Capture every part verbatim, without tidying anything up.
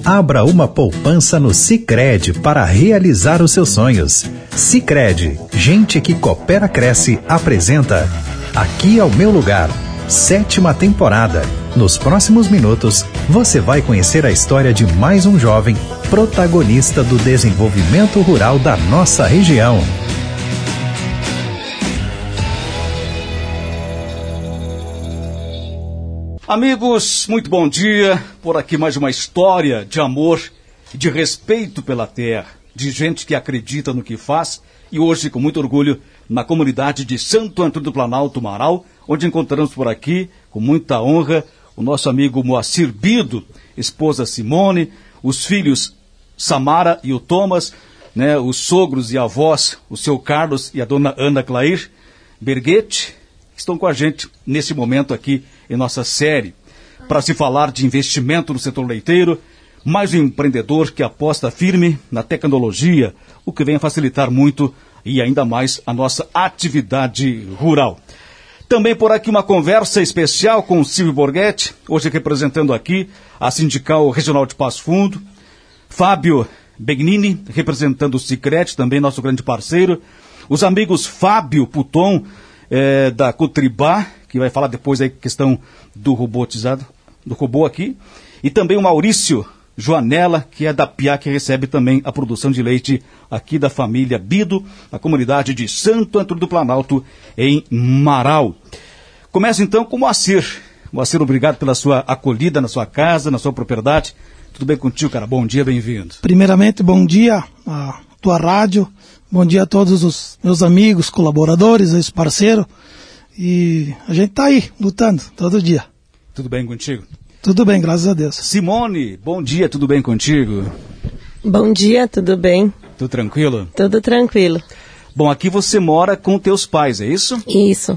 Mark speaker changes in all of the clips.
Speaker 1: Abra uma poupança no Sicredi para realizar os seus sonhos. Sicredi, gente que coopera cresce, apresenta Aqui é o Meu Lugar, sétima temporada. Nos próximos minutos, você vai conhecer a história de mais um jovem protagonista do desenvolvimento rural da nossa região.
Speaker 2: Amigos, muito bom dia. Por aqui mais uma história de amor e de respeito pela terra, de gente que acredita no que faz, e hoje, com muito orgulho, na comunidade de Santo Antônio do Planalto, Marau, onde encontramos por aqui, com muita honra, o nosso amigo Moacir Bido, esposa Simone, os filhos Samara e o Thomas, né, os sogros e avós, o seu Carlos e a dona Ana Clair Berguete, estão com a gente nesse momento aqui em nossa série, para se falar de investimento no setor leiteiro, mais um empreendedor que aposta firme na tecnologia, o que vem a facilitar muito e ainda mais a nossa atividade rural. Também por aqui uma conversa especial com o Silvio Borghetti, hoje representando aqui a Sindical Regional de Passo Fundo, Fábio Begnini, representando o Sicredi, também nosso grande parceiro, os amigos Fábio Puton, É, da Cotribá, que vai falar depois da questão do robotizado, do robô aqui, e também o Maurício Joanella, que é da P I A, que recebe também a produção de leite aqui da família Bido, na comunidade de Santo Antônio do Planalto, em Marau. Começa então com o Moacir. Moacir, obrigado pela sua acolhida na sua casa, na sua propriedade. Tudo bem contigo, cara? Bom dia, bem-vindo.
Speaker 3: Primeiramente, bom dia à tua rádio. Bom dia a todos os meus amigos, colaboradores, ex-parceiros. E a gente tá aí, lutando, todo dia.
Speaker 2: Tudo bem contigo?
Speaker 3: Tudo bem, graças a Deus.
Speaker 2: Simone, bom dia, tudo bem contigo?
Speaker 4: Bom dia, tudo bem?
Speaker 2: Tudo tranquilo?
Speaker 4: Tudo tranquilo.
Speaker 2: Bom, aqui você mora com teus pais, é isso?
Speaker 4: Isso.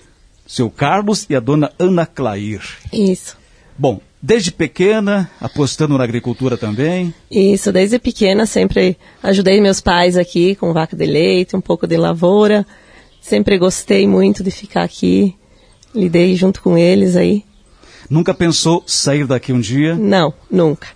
Speaker 2: Seu Carlos e a dona Ana Clair.
Speaker 4: Isso.
Speaker 2: Bom, desde pequena, apostando na agricultura também?
Speaker 4: Isso, desde pequena sempre ajudei meus pais aqui com vaca de leite, um pouco de lavoura. Sempre gostei muito de ficar aqui, lidei junto com eles aí.
Speaker 2: Nunca pensou sair daqui um dia?
Speaker 4: Não, nunca.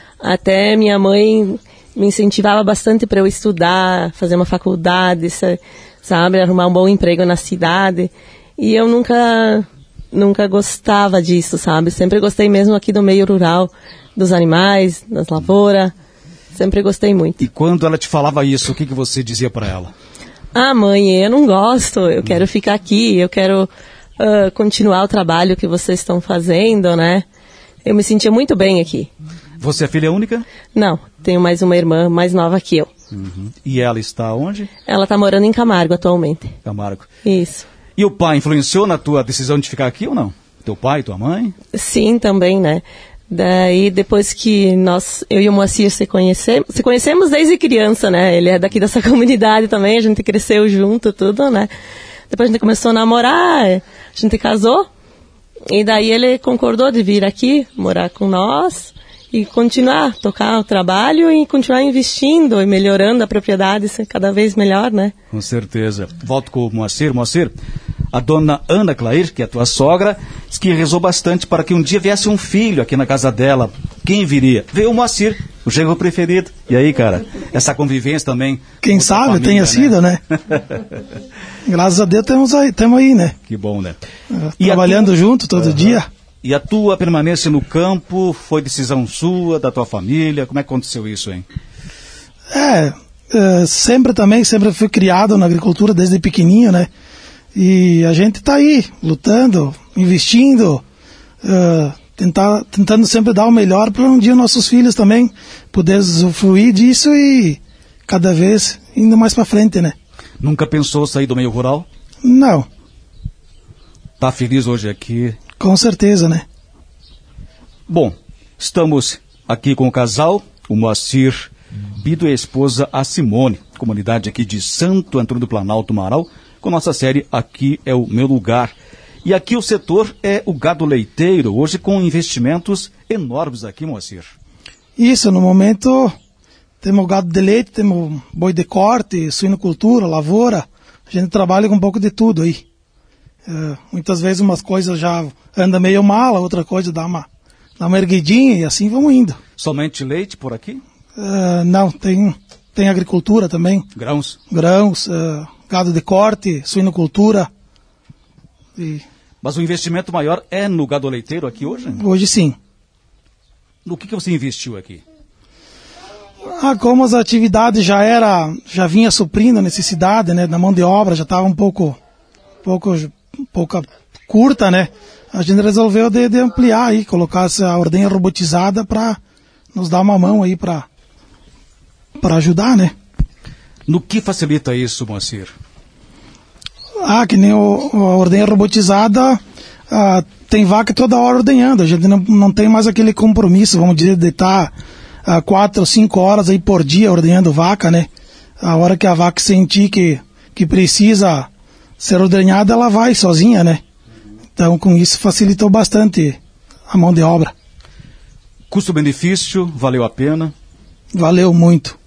Speaker 4: Até minha mãe me incentivava bastante para eu estudar, fazer uma faculdade, sabe, arrumar um bom emprego na cidade. E eu nunca... Nunca gostava disso, sabe? Sempre gostei mesmo aqui do meio rural, dos animais, das lavouras. Sempre gostei muito.
Speaker 2: E quando ela te falava isso, o que, que você dizia para ela?
Speaker 4: Ah, mãe, eu não gosto, eu quero ficar aqui, eu quero uh, continuar o trabalho que vocês estão fazendo, né? Eu me sentia muito bem aqui.
Speaker 2: Você é filha única?
Speaker 4: Não, tenho mais uma irmã mais nova que eu.
Speaker 2: Uhum. E ela está onde?
Speaker 4: Ela está morando em Camargo atualmente.
Speaker 2: Camargo.
Speaker 4: Isso.
Speaker 2: E o pai influenciou na tua decisão de ficar aqui ou não? Teu pai, tua mãe?
Speaker 4: Sim, também, né? Daí, depois que nós, eu e o Moacir se conhecemos, se conhecemos desde criança, né? Ele é daqui dessa comunidade também, a gente cresceu junto, tudo, né? Depois a gente começou a namorar, a gente casou, e daí ele concordou de vir aqui, morar com nós, e continuar, tocar o trabalho e continuar investindo e melhorando a propriedade, ser cada vez melhor, né?
Speaker 2: Com certeza. Volto com o Moacir. Moacir, a dona Ana Clair, que é a tua sogra, disse que rezou bastante para que um dia viesse um filho aqui na casa dela. Quem viria? Veio o Moacir, o genro preferido. E aí, cara, essa convivência também...
Speaker 3: Quem sabe, família, tenha né? sido, né? Graças a Deus temos aí, temos aí, né?
Speaker 2: Que bom, né?
Speaker 3: E trabalhando tua... junto todo uhum. dia.
Speaker 2: E a tua permanência no campo foi decisão sua, da tua família? Como é que aconteceu isso, hein?
Speaker 3: É, é sempre também, sempre fui criado na agricultura desde pequenininho, né? E a gente está aí, lutando, investindo, uh, tentar, tentando sempre dar o melhor para um dia nossos filhos também poderem usufruir disso e cada vez indo mais para frente, né?
Speaker 2: Nunca pensou sair do meio rural?
Speaker 3: Não.
Speaker 2: Tá feliz hoje aqui?
Speaker 3: Com certeza, né?
Speaker 2: Bom, estamos aqui com o casal, o Moacir Bido e a esposa, a Simone, comunidade aqui de Santo Antônio do Planalto, Marau, com nossa série Aqui é o Meu Lugar. E aqui o setor é o gado leiteiro, hoje com investimentos enormes aqui, Moacir. Isso,
Speaker 3: no momento temos gado de leite, temos boi de corte, suinocultura, lavoura, a gente trabalha com um pouco de tudo aí. Uh, muitas vezes umas coisas já andam meio mal, a outra coisa dá uma, dá uma erguidinha e assim vamos indo.
Speaker 2: Somente leite por aqui?
Speaker 3: Uh, não, tem, tem agricultura também.
Speaker 2: Grãos?
Speaker 3: Grãos, uh, gado de corte, suinocultura. E...
Speaker 2: Mas o investimento maior é no gado leiteiro aqui hoje?
Speaker 3: Hoje sim.
Speaker 2: No que, que você investiu aqui?
Speaker 3: Ah, como as atividades já era, já vinha suprindo a necessidade, né, da mão de obra, já estava um pouco, pouco, pouca curta, né? A gente resolveu de, de ampliar aí, colocar essa ordenha robotizada para nos dar uma mão aí para para ajudar, né?
Speaker 2: No que facilita isso, Moacir?
Speaker 3: Ah, que nem o, a ordenha robotizada, ah, tem vaca toda hora ordenhando, a gente não, não tem mais aquele compromisso, vamos dizer, de estar ah, quatro ou cinco horas aí por dia ordenhando vaca, né? A hora que a vaca sentir que, que precisa ser ordenhada, ela vai sozinha, né? Então, com isso, facilitou bastante a mão de obra.
Speaker 2: Custo-benefício, valeu a pena?
Speaker 3: Valeu muito.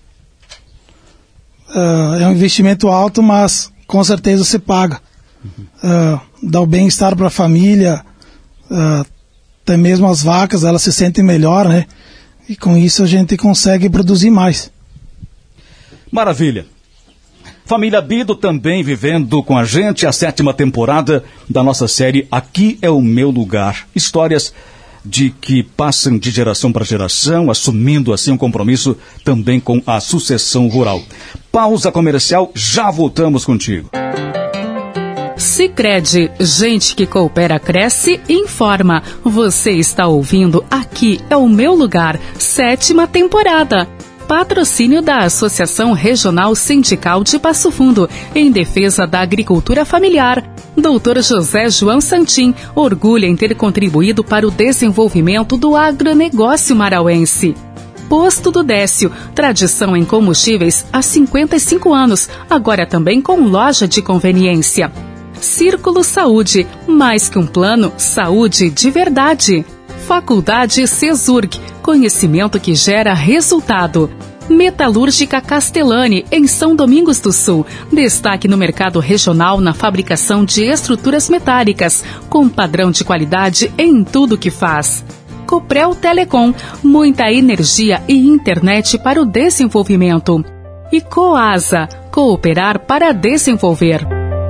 Speaker 3: Uh, é um investimento alto, mas com certeza se paga. Uhum. Uh, dá o bem-estar para a família, uh, até mesmo as vacas, elas se sentem melhor, né? E com isso a gente consegue produzir mais.
Speaker 2: Maravilha. Família Bido também vivendo com a gente a sétima temporada da nossa série Aqui é o Meu Lugar. Histórias de que passam de geração para geração, assumindo assim um compromisso também com a sucessão rural. Pausa comercial, já voltamos contigo.
Speaker 5: Sicredi, gente que coopera, cresce e informa. Você está ouvindo Aqui é o Meu Lugar, sétima temporada. Patrocínio da Associação Regional Sindical de Passo Fundo, em defesa da agricultura familiar. doutor José João Santim orgulha em ter contribuído para o desenvolvimento do agronegócio marauense. Posto do Décio, tradição em combustíveis há cinquenta e cinco anos, agora também com loja de conveniência. Círculo Saúde, mais que um plano, saúde de verdade. Faculdade Cesurg, conhecimento que gera resultado. Metalúrgica Castellani, em São Domingos do Sul. Destaque no mercado regional na fabricação de estruturas metálicas, com padrão de qualidade em tudo que faz. Coprel Telecom, muita energia e internet para o desenvolvimento. E Coasa, cooperar para desenvolver.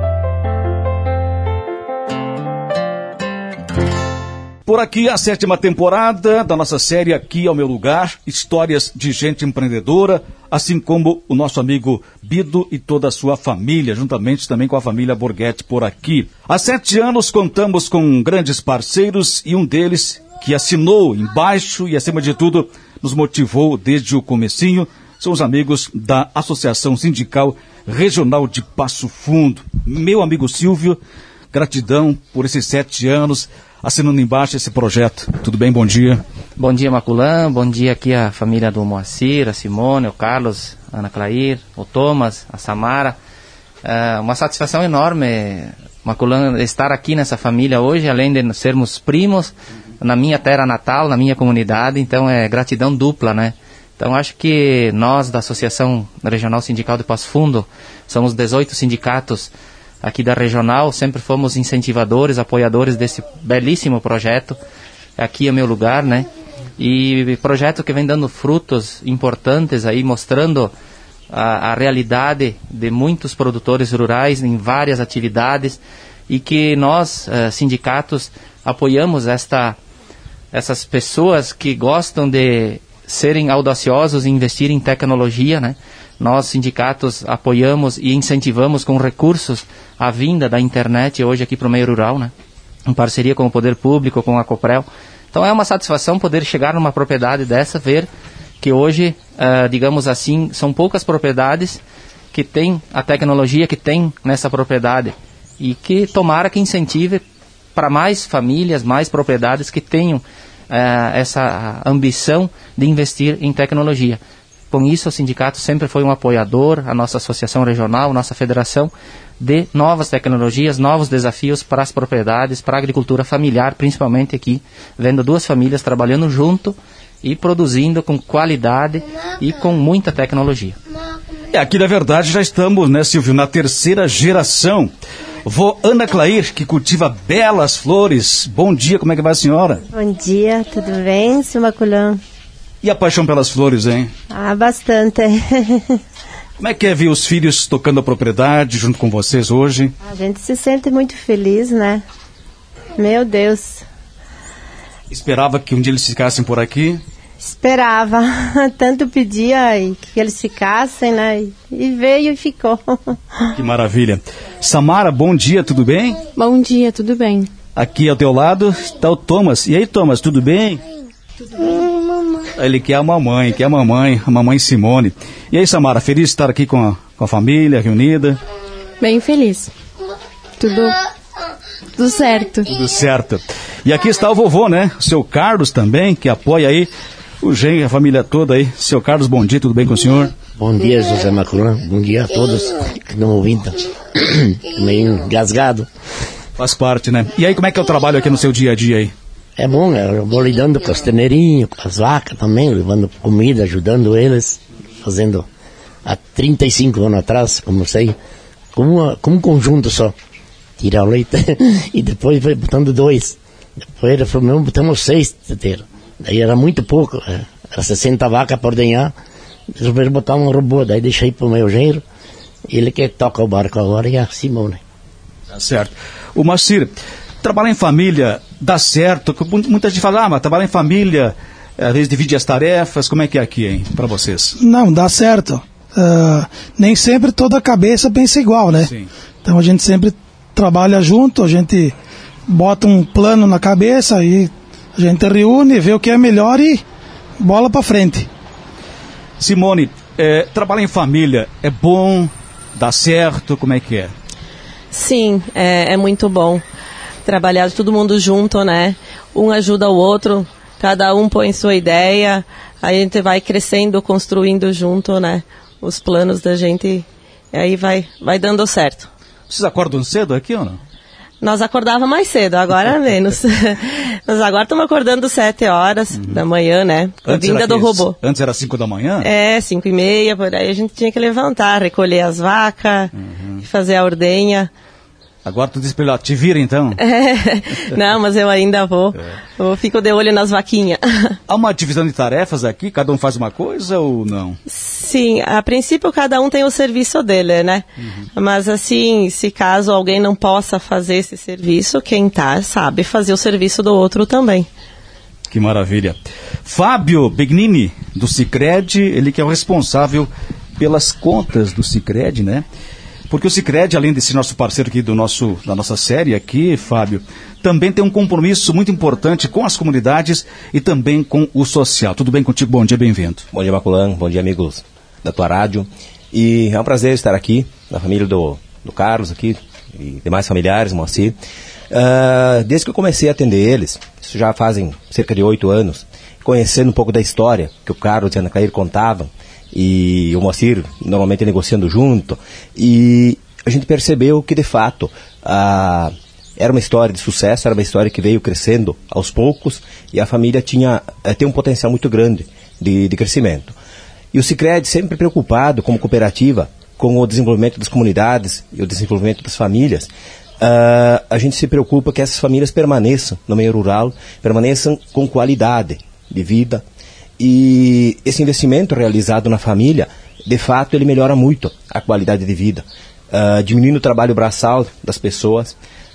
Speaker 2: Por aqui a sétima temporada da nossa série Aqui é o Meu Lugar, histórias de gente empreendedora, assim como o nosso amigo Bido e toda a sua família, juntamente também com a família Borghetti por aqui. Há sete anos contamos com grandes parceiros e um deles que assinou embaixo e, acima de tudo, nos motivou desde o comecinho, são os amigos da Associação Sindical Regional de Passo Fundo. Meu amigo Silvio, gratidão por esses sete anos, assinando embaixo esse projeto. Tudo bem? Bom dia.
Speaker 6: Bom dia, Maculã. Bom dia aqui a família do Moacir, a Simone, o Carlos, a Ana Clair, o Thomas, a Samara. É uma satisfação enorme, Maculã, estar aqui nessa família hoje, além de sermos primos, na minha terra natal, na minha comunidade. Então é gratidão dupla, né? Então acho que nós da Associação Regional Sindical de Passo Fundo, somos dezoito sindicatos aqui da regional, sempre fomos incentivadores, apoiadores desse belíssimo projeto. Aqui é o Meu Lugar, né? E projeto que vem dando frutos importantes aí, mostrando a, a realidade de muitos produtores rurais em várias atividades, e que nós, uh, sindicatos, apoiamos esta, essas pessoas que gostam de serem audaciosos e investir em tecnologia, né? Nós, sindicatos, apoiamos e incentivamos com recursos a vinda da internet hoje aqui para o meio rural, né? Em parceria com o Poder Público, com a Coprel. Então é uma satisfação poder chegar numa propriedade dessa, ver que hoje, uh, digamos assim, são poucas propriedades que têm a tecnologia que tem nessa propriedade, e que tomara que incentive para mais famílias, mais propriedades que tenham uh, essa ambição de investir em tecnologia. Com isso, o sindicato sempre foi um apoiador, a nossa associação regional, nossa federação, de novas tecnologias, novos desafios para as propriedades, para a agricultura familiar, principalmente aqui, vendo duas famílias trabalhando junto e produzindo com qualidade e com muita tecnologia.
Speaker 2: É, aqui na verdade já estamos, né, Silvio, na terceira geração. Vó Ana Clair, que cultiva belas flores. Bom dia, como é que vai a senhora?
Speaker 7: Bom dia, tudo bem, seu Maculã?
Speaker 2: E a paixão pelas flores, hein?
Speaker 7: Ah, bastante.
Speaker 2: Como é que é ver os filhos tocando a propriedade junto com vocês hoje?
Speaker 7: A gente se sente muito feliz, né? Meu Deus.
Speaker 2: Esperava que um dia eles ficassem por aqui?
Speaker 7: Esperava. Tanto pedia que eles ficassem, né? E veio e ficou.
Speaker 2: Que maravilha. Samara, bom dia, tudo bem?
Speaker 8: Bom dia, tudo bem.
Speaker 2: Aqui ao teu lado está o Thomas. E aí, Thomas, tudo bem?
Speaker 8: Tudo bem. Mamãe.
Speaker 2: Ele quer a mamãe, quer a mamãe, a mamãe Simone. E aí, Samara, feliz de estar aqui com a, com a família reunida?
Speaker 8: Bem feliz. Tudo, tudo certo.
Speaker 2: Tudo certo. E aqui está o vovô, né? O seu Carlos também, que apoia aí o genro, a família toda aí. Seu Carlos, bom dia, tudo bem com o senhor?
Speaker 9: Bom dia, José Maculan. Bom dia a todos que estão ouvindo. Meio engasgado.
Speaker 2: Faz parte, né? E aí, como é que é o trabalho aqui no seu dia a dia aí?
Speaker 9: É bom, eu vou lidando com os teneirinhos, com as vacas também, levando comida, ajudando eles, fazendo há trinta e cinco anos atrás, como sei, como, uma, como um conjunto só. Tirar o leite e depois foi botando dois. Depois ele falou, não, botamos seis teteiros. Daí era muito pouco, era sessenta vacas para ordenhar. Resolveram botar um robô, daí deixei para o meu genro, ele que toca o barco agora e a Simone.
Speaker 2: Tá certo. O Moacir, trabalhar em família dá certo? Muita gente fala, ah, mas trabalhar em família, às vezes divide as tarefas, como é que é aqui, hein, para vocês?
Speaker 3: Não, dá certo. Uh, nem sempre toda a cabeça pensa igual, né?
Speaker 2: Sim.
Speaker 3: Então a gente sempre trabalha junto, a gente bota um plano na cabeça e a gente reúne, vê o que é melhor e bola para frente.
Speaker 2: Simone, é, trabalhar em família é bom, dá certo, como é que é?
Speaker 4: Sim, é, é muito bom. Trabalhar todo mundo junto, né? Um ajuda o outro, cada um põe sua ideia, aí a gente vai crescendo, construindo junto, né? Os planos da gente, e aí vai, vai dando certo.
Speaker 2: Vocês acordam cedo aqui ou não?
Speaker 4: Nós acordava mais cedo, agora menos. Nós agora estamos acordando sete horas uhum. da manhã, né? A vinda do robô.
Speaker 2: Antes era cinco da manhã?
Speaker 4: É, cinco e meia, por aí a gente tinha que levantar, recolher as vacas, uhum. fazer a ordenha.
Speaker 2: Agora tu diz pra ele, ó, te vira então.
Speaker 4: É, não, mas eu ainda vou. É. Eu fico de olho nas vaquinhas.
Speaker 2: Há uma divisão de tarefas aqui? Cada um faz uma coisa ou não?
Speaker 4: Sim, a princípio cada um tem o serviço dele, né? Uhum. Mas assim, se caso alguém não possa fazer esse serviço, quem tá sabe fazer o serviço do outro também.
Speaker 2: Que maravilha. Fábio Begnini, do Sicredi, ele que é o responsável pelas contas do Sicredi, né? Porque o Sicredi, além desse nosso parceiro aqui do nosso, da nossa série aqui, Fábio, também tem um compromisso muito importante com as comunidades e também com o social. Tudo bem contigo? Bom dia, bem-vindo.
Speaker 10: Bom dia, Maculan. Bom dia, amigos da tua rádio. E é um prazer estar aqui, na família do, do Carlos aqui, e demais familiares, Moacir. Uh, desde que eu comecei a atender eles, isso já fazem cerca de oito anos, conhecendo um pouco da história que o Carlos e a Ana Claire contavam, e o Moacir normalmente negociando junto, e a gente percebeu que de fato a, era uma história de sucesso, era uma história que veio crescendo aos poucos e a família tinha, tem um potencial muito grande de, de crescimento. E o Sicredi sempre preocupado como cooperativa com o desenvolvimento das comunidades e o desenvolvimento das famílias, uh, a gente se preocupa que essas famílias permaneçam no meio rural, permaneçam com qualidade de vida. E esse investimento realizado na família, de fato, ele melhora muito a qualidade de vida, uh, diminuindo o trabalho braçal das pessoas,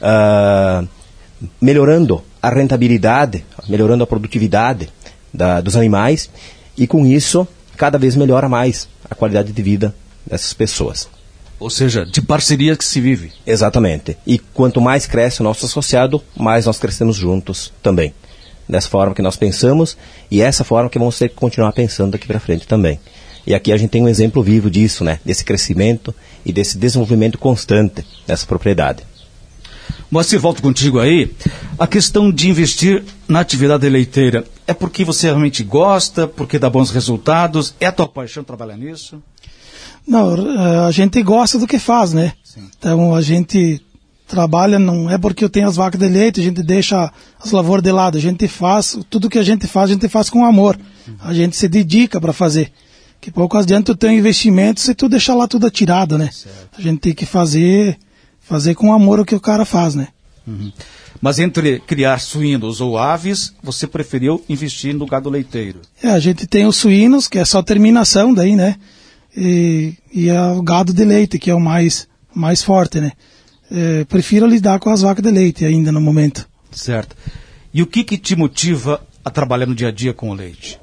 Speaker 10: uh, melhorando a rentabilidade, melhorando a produtividade da, dos animais, e com isso, cada vez melhora mais a qualidade de vida dessas pessoas.
Speaker 2: Ou seja, de parceria que se vive.
Speaker 10: Exatamente. E quanto mais cresce o nosso associado, mais nós crescemos juntos também. Dessa forma que nós pensamos, e essa forma que vamos ter que continuar pensando daqui para frente também. E aqui a gente tem um exemplo vivo disso, né? Desse crescimento e desse desenvolvimento constante dessa propriedade.
Speaker 2: Moacir, volto contigo aí. A questão de investir na atividade leiteira, é porque você realmente gosta, porque dá bons resultados? É a tua paixão trabalhar nisso?
Speaker 3: Não, a gente gosta do que faz, né? Sim. Então a gente trabalha, não é porque eu tenho as vacas de leite, a gente deixa as lavouras de lado, a gente faz, tudo que a gente faz, a gente faz com amor, uhum. A gente se dedica para fazer, que pouco adianta tu ter um investimento se tu deixar lá tudo atirado, né? Certo. A gente tem que fazer, fazer com amor o que o cara faz, né?
Speaker 2: Uhum. Mas entre criar suínos ou aves, você preferiu investir no gado leiteiro?
Speaker 3: É, a gente tem os suínos, que é só terminação daí, né? E, e é o gado de leite, que é o mais, mais forte, né? É, prefiro lidar com as vacas de leite ainda no momento.
Speaker 2: Certo. E o que que te motiva a trabalhar no dia a dia com o leite?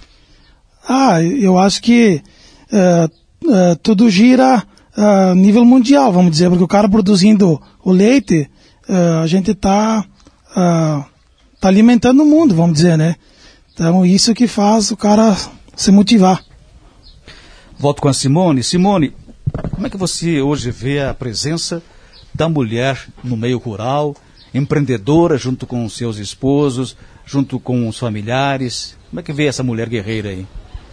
Speaker 3: Ah, eu acho que uh, uh, tudo gira a uh, nível mundial, vamos dizer, porque o cara produzindo o leite, uh, a gente está uh, tá alimentando o mundo, vamos dizer, né? Então isso que faz o cara se motivar.
Speaker 2: Volto com a Simone. Simone, como é que você hoje vê a presença da mulher no meio rural, empreendedora junto com os seus esposos, junto com os familiares? Como é que vê essa mulher guerreira aí?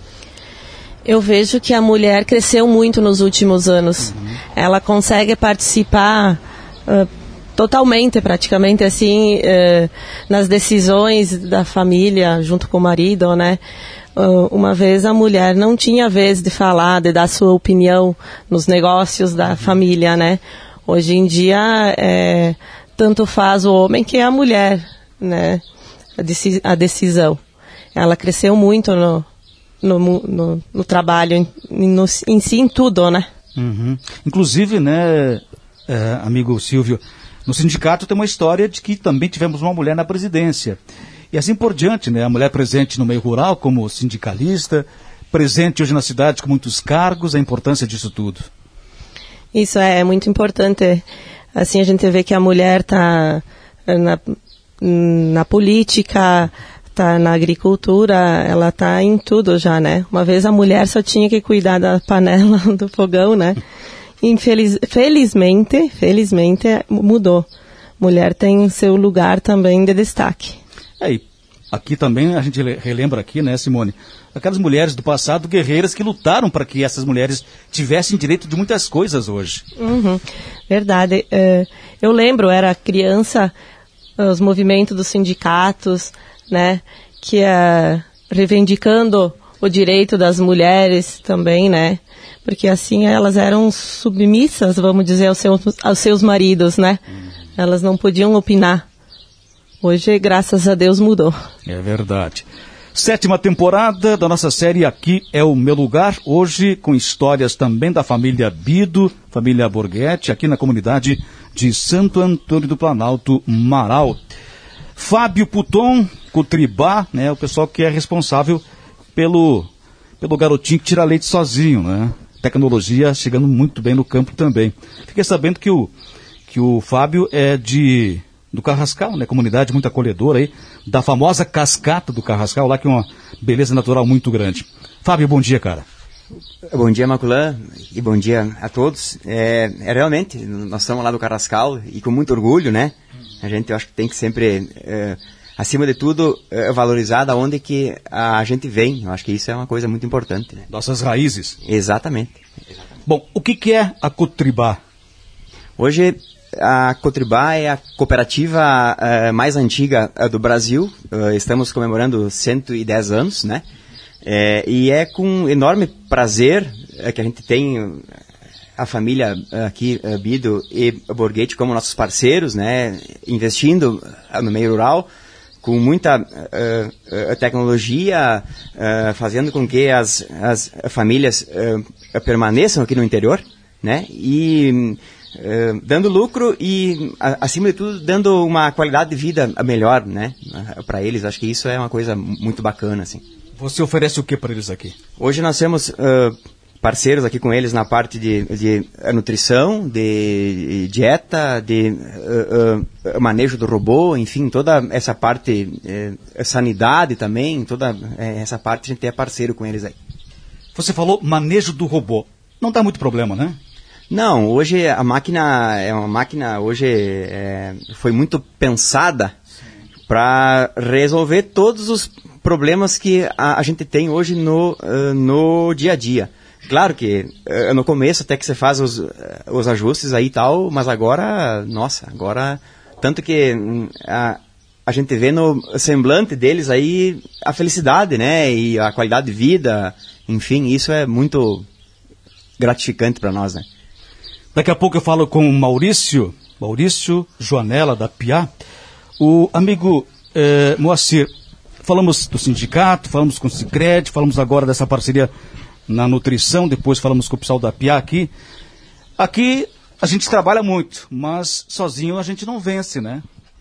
Speaker 4: Eu vejo que a mulher cresceu muito nos últimos anos. Uhum. Ela consegue participar uh, totalmente, praticamente, assim, uh, nas decisões da família, junto com o marido, né? Uh, uma vez a mulher não tinha vez de falar, de dar sua opinião nos negócios da uhum. família, né? Hoje em dia, é, tanto faz o homem que a mulher, né? A, deci- a decisão. Ela cresceu muito no... No, no, no trabalho, em, no, em si, em tudo, né?
Speaker 2: Uhum. Inclusive, né, é, amigo Silvio, no sindicato tem uma história de que também tivemos uma mulher na presidência. E assim por diante, né? A mulher presente no meio rural como sindicalista, presente hoje na cidade com muitos cargos, a importância disso tudo.
Speaker 4: Isso é, é muito importante. Assim, a gente vê que a mulher está na, na política, tá na agricultura, ela tá em tudo já, né? Uma vez a mulher só tinha que cuidar da panela do fogão, né? Infeliz, felizmente, felizmente mudou. Mulher tem seu lugar também de destaque.
Speaker 2: É, e aqui também a gente relembra aqui, né, Simone, aquelas mulheres do passado, guerreiras que lutaram para que essas mulheres tivessem direito de muitas coisas hoje.
Speaker 4: Uhum, verdade. Uh, eu lembro, era criança, os movimentos dos sindicatos, né, que é reivindicando o direito das mulheres também, né, porque assim elas eram submissas, vamos dizer, aos seus, aos seus maridos, né, elas não podiam opinar. Hoje, graças a Deus, mudou.
Speaker 2: É verdade. Sétima temporada da nossa série Aqui é o Meu Lugar, hoje com histórias também da família Bido, família Borghetti, aqui na comunidade de Santo Antônio do Planalto, Marau. Fábio Puton, Cotribá, né, o pessoal que é responsável pelo, pelo garotinho que tira leite sozinho, né? Tecnologia chegando muito bem no campo também. Fiquei sabendo que o, que o Fábio é de, do Carrascal, né? Comunidade muito acolhedora aí, da famosa Cascata do Carrascal, lá que é uma beleza natural muito grande. Fábio, bom dia, cara.
Speaker 11: Bom dia, Maculã, e bom dia a todos. É, é realmente, nós estamos lá do Carrascal e com muito orgulho, né? A gente, eu acho que tem que sempre, é, acima de tudo, é, valorizar da onde que a gente vem. Eu acho que isso é uma coisa muito importante, né?
Speaker 2: Nossas raízes.
Speaker 11: Exatamente. Exatamente.
Speaker 2: Bom, o que, que é a Cotribá?
Speaker 11: Hoje, a Cotribá é a cooperativa é, mais antiga é, do Brasil. É, estamos comemorando cento e dez anos, né? É, e é com enorme prazer é, que a gente tem a família aqui, Bido e Borghetti, como nossos parceiros, né, investindo no meio rural, com muita uh, tecnologia, uh, fazendo com que as, as famílias uh, permaneçam aqui no interior, né, e uh, dando lucro e, a, acima de tudo, dando uma qualidade de vida melhor, né, para eles. Acho que isso é uma coisa muito bacana, assim.
Speaker 2: Você oferece o que para eles aqui?
Speaker 11: Hoje nós temos uh, parceiros aqui com eles na parte de, de nutrição, de dieta, de uh, uh, manejo do robô, enfim, toda essa parte, uh, sanidade também, toda uh, essa parte a gente é parceiro com eles aí.
Speaker 2: Você falou manejo do robô. Não dá muito problema, né?
Speaker 11: Não, hoje a máquina é uma máquina, hoje é, foi muito pensada para resolver todos os problemas que a, a gente tem hoje no, uh, no dia a dia. Claro que uh, no começo até que você faz os, uh, os ajustes aí e tal, mas agora, nossa, agora, tanto que uh, a, a gente vê no semblante deles aí a felicidade, né, e a qualidade de vida, enfim, isso é muito gratificante para nós, né.
Speaker 2: Daqui a pouco eu falo com o Maurício, Maurício Joanella da Piá. O amigo eh, Moacir, falamos do sindicato, falamos com o Sicredi, falamos agora dessa parceria na nutrição, depois falamos com o pessoal da P I A aqui. Aqui a gente trabalha muito, mas sozinho a gente não vence, né?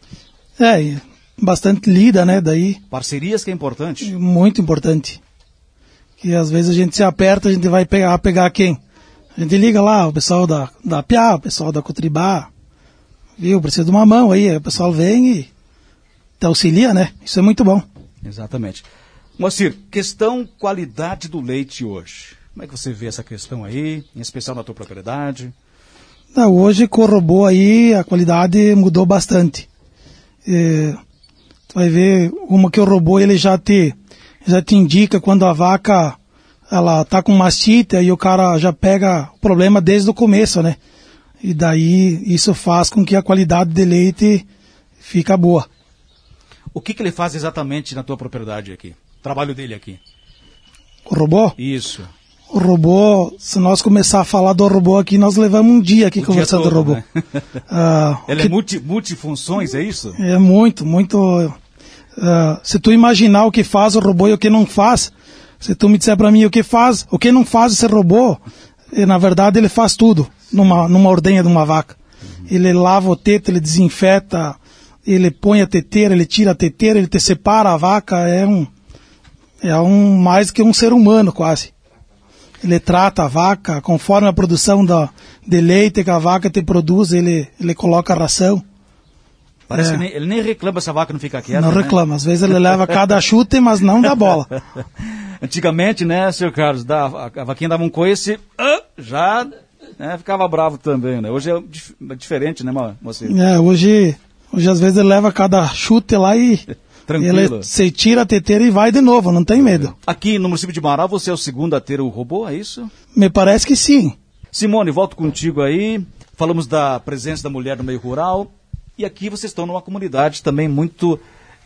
Speaker 3: É, bastante lida, né, daí.
Speaker 2: Parcerias que é importante.
Speaker 3: Muito importante. Que às vezes a gente se aperta, a gente vai pegar, pegar quem? A gente liga lá, o pessoal da, da P I A, o pessoal da Cotribá, viu, precisa de uma mão aí, aí o pessoal vem e te auxilia, né? Isso é muito bom.
Speaker 2: Exatamente. Moacir, questão qualidade do leite hoje. Como é que você vê essa questão aí, em especial na tua propriedade?
Speaker 3: Não, hoje com o robô aí a qualidade mudou bastante. É, tu vai ver uma que o robô ele já te, já te indica quando a vaca ela tá com mastite e o cara já pega o problema desde o começo, né? E daí isso faz com que a qualidade de leite fica boa.
Speaker 2: O que, que ele faz exatamente na tua propriedade aqui? O trabalho dele aqui?
Speaker 3: O robô?
Speaker 2: Isso.
Speaker 3: O robô, se nós começar a falar do robô aqui, nós levamos um dia aqui o conversando dia todo, do robô.
Speaker 2: Né?
Speaker 3: uh,
Speaker 2: ele
Speaker 3: que...
Speaker 2: é multi, multifunções, é isso?
Speaker 3: É muito, muito... Uh, se tu imaginar o que faz o robô e o que não faz, se tu me disser para mim o que faz, o que não faz esse robô, na verdade ele faz tudo numa, numa ordenha de uma vaca. Uhum. Ele lava o teto, ele desinfeta, ele põe a teteira, ele tira a teteira, ele te separa a vaca, é um, é um mais que um ser humano quase. Ele trata a vaca, conforme a produção da, de leite que a vaca te produz, ele, ele coloca a ração.
Speaker 2: Parece
Speaker 3: é.
Speaker 2: que nem, ele nem reclama se a vaca não fica quieta.
Speaker 3: Não
Speaker 2: né?
Speaker 3: reclama, às vezes ele leva cada chute, mas não dá bola.
Speaker 2: Antigamente, né, senhor Carlos, da, a, a vaquinha dava um coice, uh, já né, ficava bravo também, né? Hoje é dif, diferente, né, moça?
Speaker 3: É, hoje, hoje às vezes ele leva cada chute lá e
Speaker 2: tranquilo.
Speaker 3: Ele se tira a teteira e vai de novo, não tem medo.
Speaker 2: Aqui no município de Marau, você é o segundo a ter o robô, é isso?
Speaker 3: Me parece que sim.
Speaker 2: Simone, volto contigo aí. Falamos da presença da mulher no meio rural. E aqui vocês estão numa comunidade também muito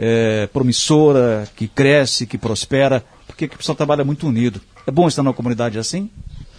Speaker 2: é, promissora, que cresce, que prospera, porque aqui o pessoal trabalha muito unido. É bom estar numa comunidade assim?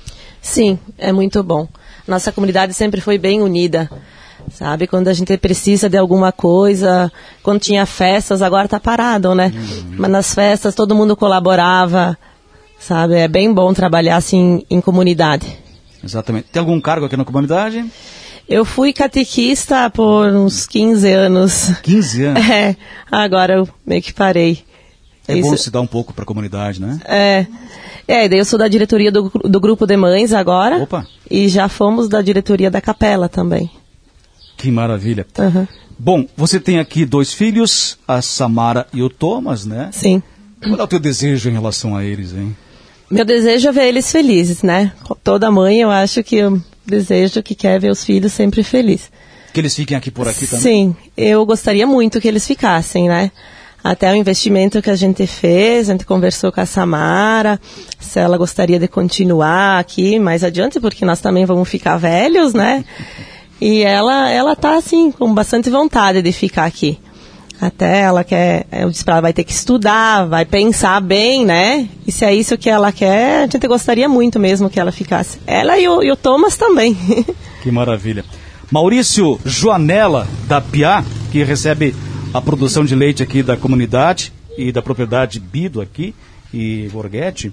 Speaker 4: Sim, é muito bom. Nossa comunidade sempre foi bem unida. Sabe, quando a gente precisa de alguma coisa, quando tinha festas, agora tá parado, né? Uhum. Mas nas festas todo mundo colaborava, sabe? É bem bom trabalhar assim em comunidade.
Speaker 2: Exatamente. Tem algum cargo aqui na comunidade?
Speaker 4: Eu fui catequista por uns quinze anos.
Speaker 2: quinze anos?
Speaker 4: É, agora eu meio que parei.
Speaker 2: É
Speaker 4: Isso...
Speaker 2: bom se dar um pouco para a comunidade, né?
Speaker 4: É. É, daí eu sou da diretoria do, do grupo de mães agora.
Speaker 2: Opa!
Speaker 4: E já fomos da diretoria da capela também.
Speaker 2: Que maravilha.
Speaker 4: Uhum.
Speaker 2: Bom, você tem aqui dois filhos, a Samara e o Thomas, né?
Speaker 4: Sim.
Speaker 2: Qual é o teu desejo em relação a eles, hein?
Speaker 4: Meu desejo é ver eles felizes, né? Toda mãe, eu acho que eu desejo que quer ver os filhos sempre felizes.
Speaker 2: Que eles fiquem aqui por aqui também?
Speaker 4: Sim, eu gostaria muito que eles ficassem, né? Até o investimento que a gente fez, a gente conversou com a Samara, se ela gostaria de continuar aqui mais adiante, porque nós também vamos ficar velhos, né? E ela, ela tá, assim, com bastante vontade de ficar aqui. Até ela quer, eu disse pra ela, vai ter que estudar, vai pensar bem, né? E se é isso que ela quer, a gente gostaria muito mesmo que ela ficasse. Ela e o, e o Thomas também.
Speaker 2: Que maravilha. Maurício Joanella, da P I A, que recebe a produção de leite aqui da comunidade e da propriedade Bido aqui, e Borghetti.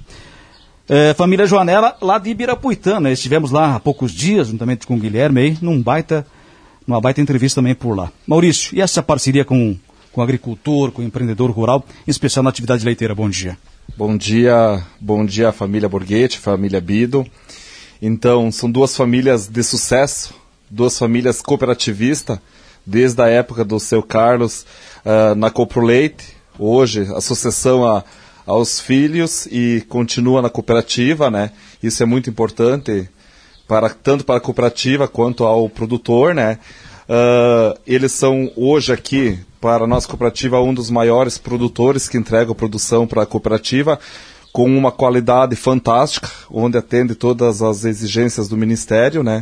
Speaker 2: É, família Joanella, lá de Ibirapuitã, né? Estivemos lá há poucos dias, juntamente com o Guilherme, aí, num baita, numa baita entrevista também por lá. Maurício, e essa parceria com, com o agricultor, com o empreendedor rural, em especial na atividade leiteira? Bom dia.
Speaker 12: Bom dia, bom dia família Borghetti, família Bido. Então, são duas famílias de sucesso, duas famílias cooperativistas, desde a época do seu Carlos uh, na Compro Leite, hoje associação a aos filhos e continua na cooperativa, né? Isso é muito importante para tanto para a cooperativa quanto ao produtor, né? Uh, eles são hoje aqui para a nossa cooperativa um dos maiores produtores que entregam produção para a cooperativa com uma qualidade fantástica, onde atende todas as exigências do Ministério, né?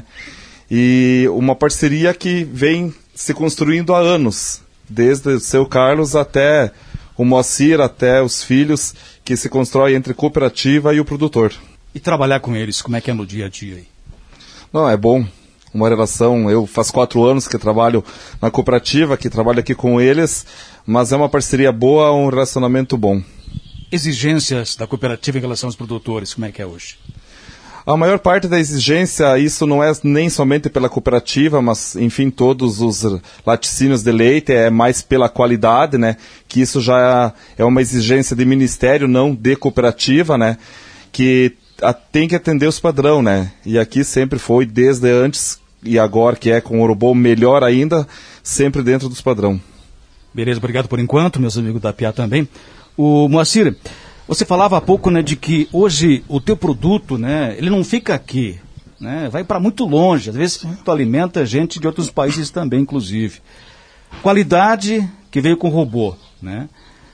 Speaker 12: E uma parceria que vem se construindo há anos, desde o seu Carlos até o Moacir, até os filhos, que se constrói entre cooperativa e o produtor.
Speaker 2: E trabalhar com eles, como é que é no dia a dia aí?
Speaker 12: Não, é bom. uma relação, eu faz quatro anos que trabalho na cooperativa, que trabalho aqui com eles, mas é uma parceria boa, um relacionamento bom.
Speaker 2: Exigências da cooperativa em relação aos produtores, como é que é hoje?
Speaker 12: A maior parte da exigência, isso não é nem somente pela cooperativa, mas, enfim, todos os laticínios de leite, é mais pela qualidade, né? Que isso já é uma exigência de ministério, não de cooperativa, né? Que a, tem que atender os padrão, né? E aqui sempre foi, desde antes e agora, que é com o Urubu, melhor ainda, sempre dentro dos padrão.
Speaker 2: Beleza, obrigado por enquanto, meus amigos da P I A também. O Moacir, você falava há pouco, né, de que hoje o teu produto, né, ele não fica aqui, né, vai para muito longe. Às vezes tu alimenta gente de outros países também, inclusive. Qualidade que veio com robô, né?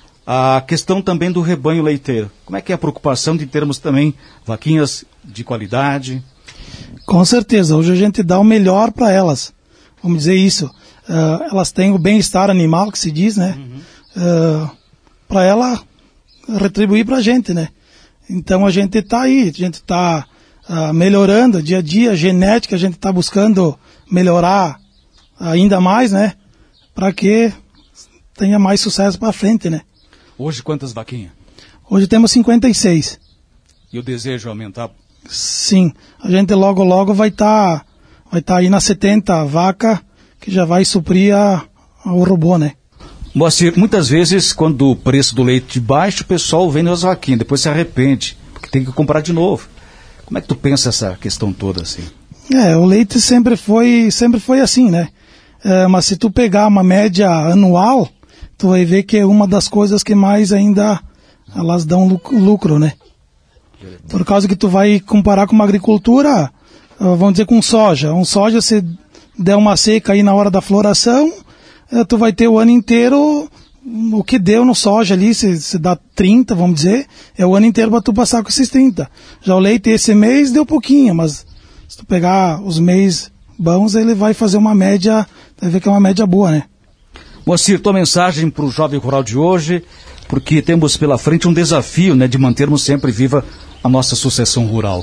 Speaker 2: A questão também do rebanho leiteiro. Como é que é a preocupação de termos também vaquinhas de qualidade?
Speaker 3: Com certeza, hoje a gente dá o melhor para elas. Vamos dizer isso. Uh, elas têm o bem-estar animal, que se diz, né? Uhum. Uh, para ela retribuir para a gente, né? Então a gente está aí, a gente está uh, melhorando dia a dia, a genética a gente está buscando melhorar ainda mais, né? Para que tenha mais sucesso para frente, né?
Speaker 2: Hoje quantas vaquinhas?
Speaker 3: Hoje temos cinquenta e seis.
Speaker 2: E o desejo é aumentar?
Speaker 3: Sim, a gente logo logo vai estar tá, vai tá aí nas setenta vacas, que já vai suprir a, a Urubu, né?
Speaker 2: Moacir, muitas vezes, quando o preço do leite baixa, o pessoal vende as vaquinhas, depois se arrepende, porque tem que comprar de novo. Como é que tu pensa essa questão toda assim?
Speaker 3: É, o leite sempre foi, sempre foi assim, né? É, mas se tu pegar uma média anual, tu vai ver que é uma das coisas que mais ainda elas dão lucro, né? Por causa que tu vai comparar com uma agricultura, vamos dizer com soja. Um soja, se der uma seca aí na hora da floração, tu vai ter o ano inteiro o que deu no soja ali, se, se dá trinta, vamos dizer, é o ano inteiro para tu passar com esses trinta. Já o leite esse mês deu pouquinho, mas se tu pegar os meses bons, ele vai fazer uma média, vai ver que é uma média boa, né?
Speaker 2: Moacir, tua mensagem para o jovem rural de hoje, porque temos pela frente um desafio, né, de mantermos sempre viva a nossa sucessão rural.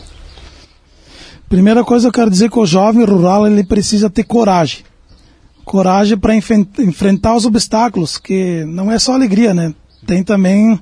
Speaker 3: Primeira coisa eu quero dizer que o jovem rural ele precisa ter coragem. Coragem para enfrentar os obstáculos, que não é só alegria, né? Tem também,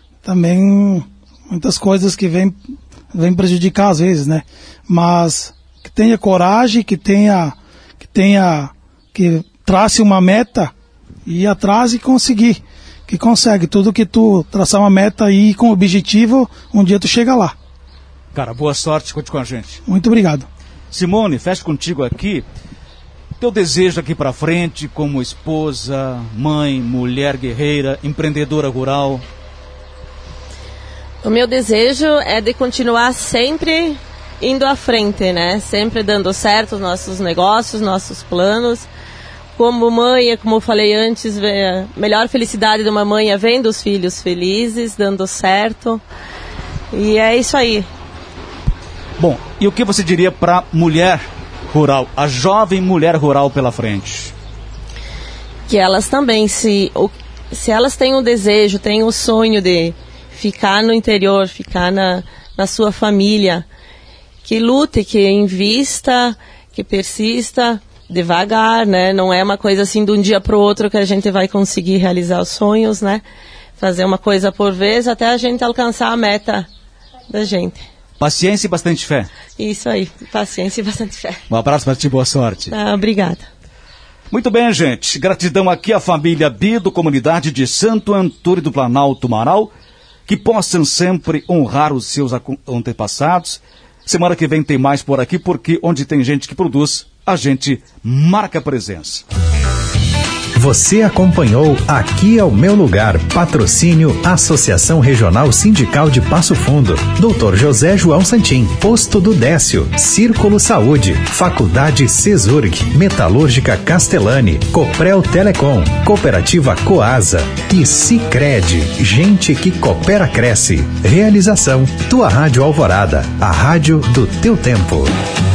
Speaker 3: também muitas coisas que vêm vem prejudicar às vezes, né? Mas que tenha coragem, que tenha, que tenha, que trace uma meta e ir atrás e conseguir. Que consegue. Tudo que tu traçar uma meta e ir com objetivo, um dia tu chega lá.
Speaker 2: Cara, boa sorte, conte com a gente.
Speaker 3: Muito obrigado.
Speaker 2: Simone, fecho contigo aqui. Teu desejo aqui para frente, como esposa, mãe, mulher guerreira, empreendedora rural?
Speaker 4: O meu desejo é de continuar sempre indo à frente, né? Sempre dando certo os nossos negócios, nossos planos. Como mãe, como eu falei antes, a melhor felicidade de uma mãe é vendo os filhos felizes, dando certo. E é isso aí.
Speaker 2: Bom, e o que você diria para mulher rural, a jovem mulher rural pela frente?
Speaker 4: Que elas também, se, se elas têm o desejo, têm o sonho de ficar no interior, ficar na, na sua família, que lute, que invista, que persista devagar, né? Não é uma coisa assim de um dia para o outro que a gente vai conseguir realizar os sonhos, né? Fazer uma coisa por vez até a gente alcançar a meta da gente.
Speaker 2: Paciência e bastante fé.
Speaker 4: Isso aí, paciência e bastante fé.
Speaker 2: Um abraço para ti, boa sorte.
Speaker 4: Ah, obrigada.
Speaker 2: Muito bem, gente. Gratidão aqui à família Bido, comunidade de Santo Antônio do Planalto, Marau, que possam sempre honrar os seus antepassados. Semana que vem tem mais por aqui, porque onde tem gente que produz, a gente marca presença.
Speaker 1: Você acompanhou Aqui é o Meu Lugar, patrocínio Associação Regional Sindical de Passo Fundo, doutor José João Santim, Posto do Décio, Círculo Saúde, Faculdade Cesurg, Metalúrgica Castellani, Coprel Telecom, Cooperativa Coasa e Sicredi, gente que coopera cresce. Realização, Tua Rádio Alvorada, a rádio do teu tempo.